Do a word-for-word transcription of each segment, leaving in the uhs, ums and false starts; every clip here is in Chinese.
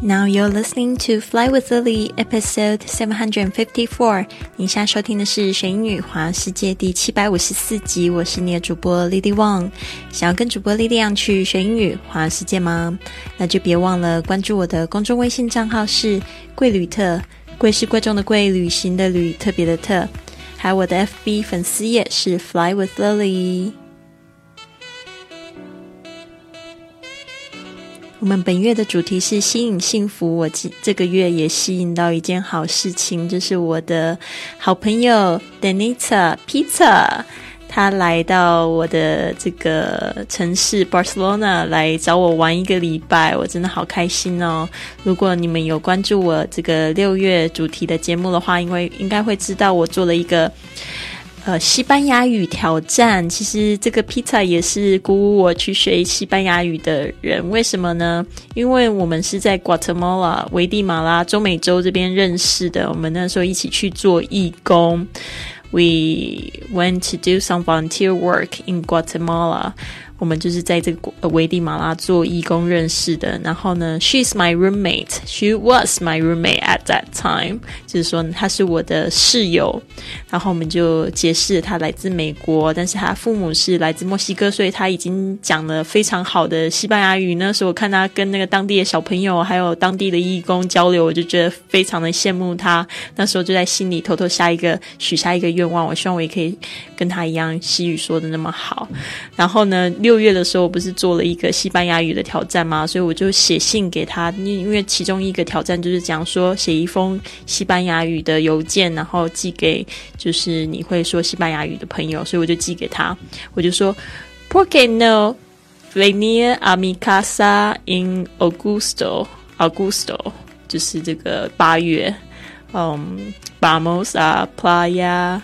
Now you're listening to Fly with Lily, episode seven fifty-four. 你现在收听的是学英语环游世界第七百五十四集，我是你的主播 Lily Wang。想要跟主播 Lily Wang 去学英语环游世界吗？那就别忘了关注我的公众微信账号是贵旅特，贵是贵重的贵，旅行的旅，特别的特。还有我的 F B 粉丝页是 Fly with Lily。我们本月的主题是吸引幸福，我这个月也吸引到一件好事情，就是我的好朋友 Denita Pizza， 他来到我的这个城市 Barcelona 来找我玩一个礼拜，我真的好开心哦。如果你们有关注我这个六月主题的节目的话，因为应该会知道我做了一个呃，西班牙语挑战。其实这个 pizza 也是鼓舞我去学西班牙语的人。为什么呢？因为我们是在 Guatemala 危地马拉中美洲这边认识的，我们那时候一起去做义工。We went to do some volunteer work in Guatemala。我们就是在这个危地马拉做义工认识的。然后呢 She's my roommate. She was my roommate at that time. 就是说她是我的室友。然后我们就解释她来自美国，但是她父母是来自墨西哥，所以她已经讲了非常好的西班牙语。那时候我看她跟那个当地的小朋友还有当地的义工交流，我就觉得非常的羡慕她。那时候就在心里偷偷下一个许下一个愿望，我希望我也可以跟她一样西语说的那么好。然后呢六月的时候我不是做了一个西班牙语的挑战吗？所以我就写信给他，因为其中一个挑战就是讲说写一封西班牙语的邮件，然后寄给就是你会说西班牙语的朋友，所以我就寄给他，我就说 ¿Por qué no venir a mi casa en Agosto? Agosto 就是这个八月，嗯 Vamos a playa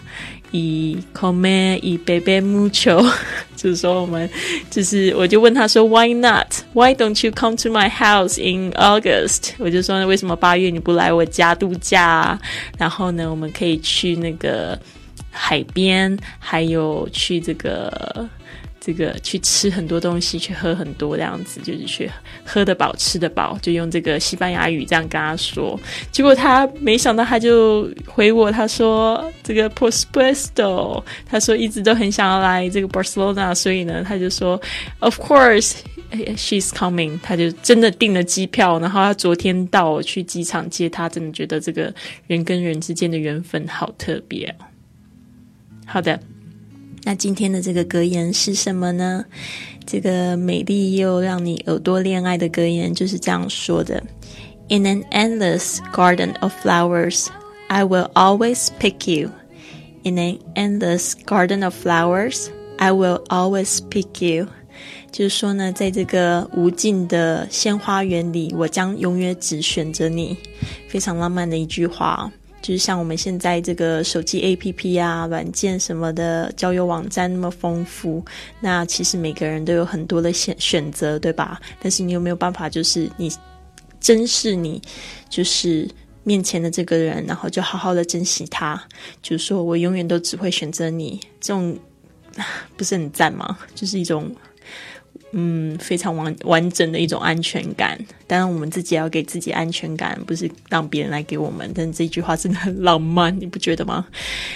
y comer y beber mucho 就是说我们就是我就问他说 Why not? Why don't you come to my house in August? 我就说为什么八月你不来我家度假啊？然后呢我们可以去那个海边，还有去这个这个去吃很多东西，去喝很多这样子，就是去喝得饱吃得饱，就用这个西班牙语这样跟他说。结果他没想到他就回我，他说这个 por supuesto， 他说一直都很想要来这个 Barcelona， 所以呢他就说 of course she's coming， 他就真的订了机票，然后他昨天到我去机场接他，真的觉得这个人跟人之间的缘分好特别哦。好的，那今天的这个格言是什么呢？这个美丽又让你耳朵恋爱的格言就是这样说的 In an endless garden of flowers, I will always pick you. In an endless garden of flowers, I will always pick you. 就是说呢，在这个无尽的鲜花园里，我将永远只选择你。非常浪漫的一句话，就是像我们现在这个手机 A P P 啊软件什么的交友网站那么丰富，那其实每个人都有很多的选选择，对吧？但是你有没有办法就是你珍视你就是面前的这个人，然后就好好的珍惜他，就是说我永远都只会选择你，这种不是很赞吗？就是一种嗯，非常完完整的一种安全感。当然我们自己也要给自己安全感，不是让别人来给我们。但是这句话真的很浪漫，你不觉得吗？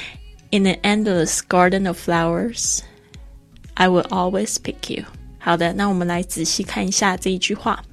In an endless garden of flowers, I will always pick you. 好的，那我们来仔细看一下这一句话。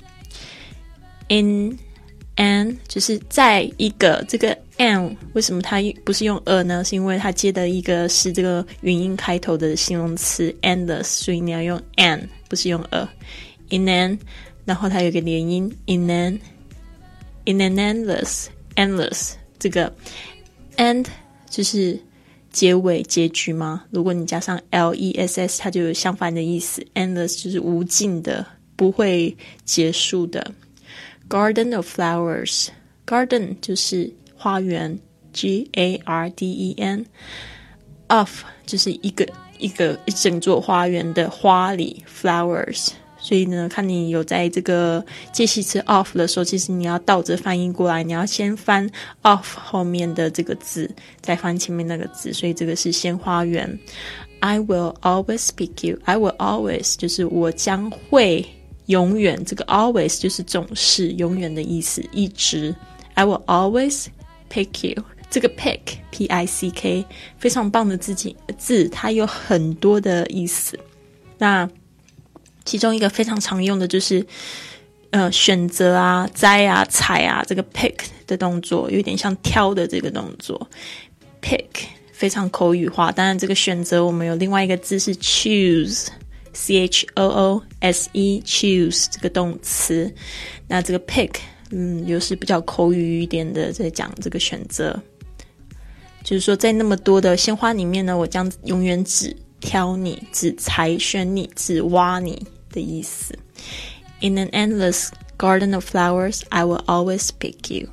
In an 就是在一个，这个 an 为什么它不是用 a 呢？是因为它接的一个是这个元音开头的形容词 endless， 所以你要用 an， 不是用 a。 In an， 然后它有个连音 in an in an endless endless， 这个 end 就是结尾结局吗？如果你加上 less 它就有相反的意思， endless 就是无尽的，不会结束的。 Garden of flowers， garden 就是花园 G A R D E N， of 就是一个一个一整座花园的花里 flowers， 所以呢看你有在这个介系词 of 的时候，其实你要倒着翻译过来，你要先翻 of 后面的这个字，再翻前面那个字，所以这个是先花园。 I will always pick you， I will always 就是我将会永远，这个 always 就是总是永远的意思，一直。I will always pick you。这个 pick P I C K 非常棒的字字，它有很多的意思。那其中一个非常常用的就是呃选择啊、摘啊、采啊，这个 pick 的动作有点像挑的这个动作。pick 非常口语化，当然这个选择我们有另外一个字是 choose C H O O S E choose 这个动词。那这个 pick 嗯又是比较口语一点的在讲这个选择。就是说在那么多的鲜花里面呢，我将永远只挑你，只采选你，只挖你的意思。In an endless garden of flowers, I will always pick you。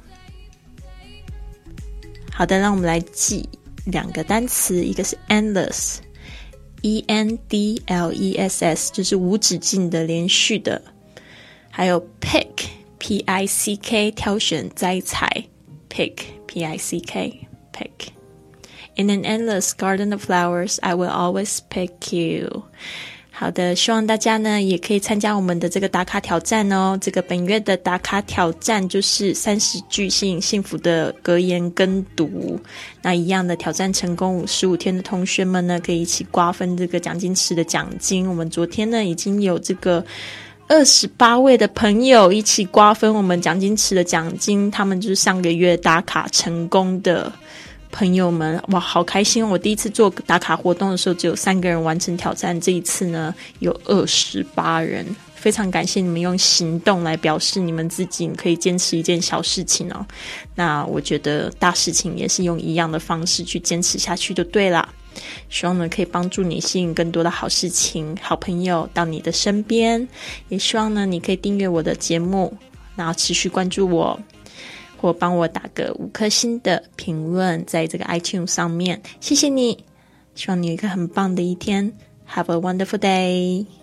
好的，让我们来记两个单词，一个是 endless E N D L E S S 就是无止境的连续的，还有 pick P I C K 挑选摘采 pick P I C K pick。 In an endless garden of flowers, I will always pick you。 好的，希望大家呢也可以参加我们的这个打卡挑战哦。这个本月的打卡挑战就是三十句吸引幸福的格言跟读。那一样的挑战成功五十五天的同学们呢，可以一起瓜分这个奖金池的奖金。我们昨天呢已经有这个二十八位的朋友一起瓜分我们奖金池的奖金，他们就是上个月打卡成功的朋友们。哇，好开心哦！我第一次做打卡活动的时候只有三个人完成挑战，这一次呢有二十八人，非常感谢你们用行动来表示你们自己可以坚持一件小事情哦。那我觉得大事情也是用一样的方式去坚持下去就对啦。希望呢可以帮助你吸引更多的好事情、好朋友到你的身边，也希望呢你可以订阅我的节目，然后持续关注我，或帮我打个五颗星的评论在这个 iTunes 上面，谢谢你。希望你有一个很棒的一天。Have a wonderful day.